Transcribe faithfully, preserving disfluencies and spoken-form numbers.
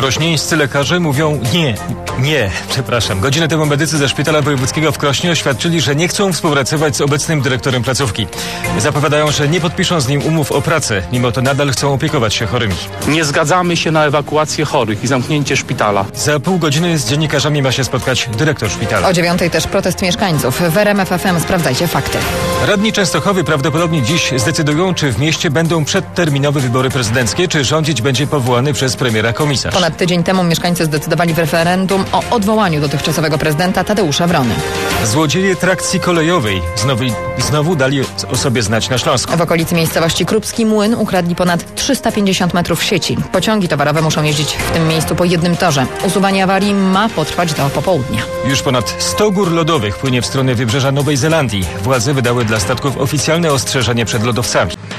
Krośnieńscy lekarze mówią nie, nie, przepraszam. Godzinę temu medycy ze Szpitala Wojewódzkiego w Krośnie oświadczyli, że nie chcą współpracować z obecnym dyrektorem placówki. Zapowiadają, że nie podpiszą z nim umów o pracę, mimo to nadal chcą opiekować się chorymi. Nie zgadzamy się na ewakuację chorych i zamknięcie szpitala. Za pół godziny z dziennikarzami ma się spotkać dyrektor szpitala. O dziewiątej też protest mieszkańców. W R M F F M sprawdzajcie fakty. Radni Częstochowy prawdopodobnie dziś zdecydują, czy w mieście będą przedterminowe wybory prezydenckie, czy rządzić będzie powołany przez premiera komisarz. Ponad tydzień temu mieszkańcy zdecydowali w referendum o odwołaniu dotychczasowego prezydenta Tadeusza Wrony. Złodzieje trakcji kolejowej znowu, znowu dali o sobie znać na Śląsku. W okolicy miejscowości Krupski Młyn ukradli ponad trzysta pięćdziesiąt metrów sieci. Pociągi towarowe muszą jeździć w tym miejscu po jednym torze. Usuwanie awarii ma potrwać do popołudnia. Już ponad sto gór lodowych płynie w stronę wybrzeża Nowej Zelandii. Władze wydały dla statków oficjalne ostrzeżenie przed lodowcami.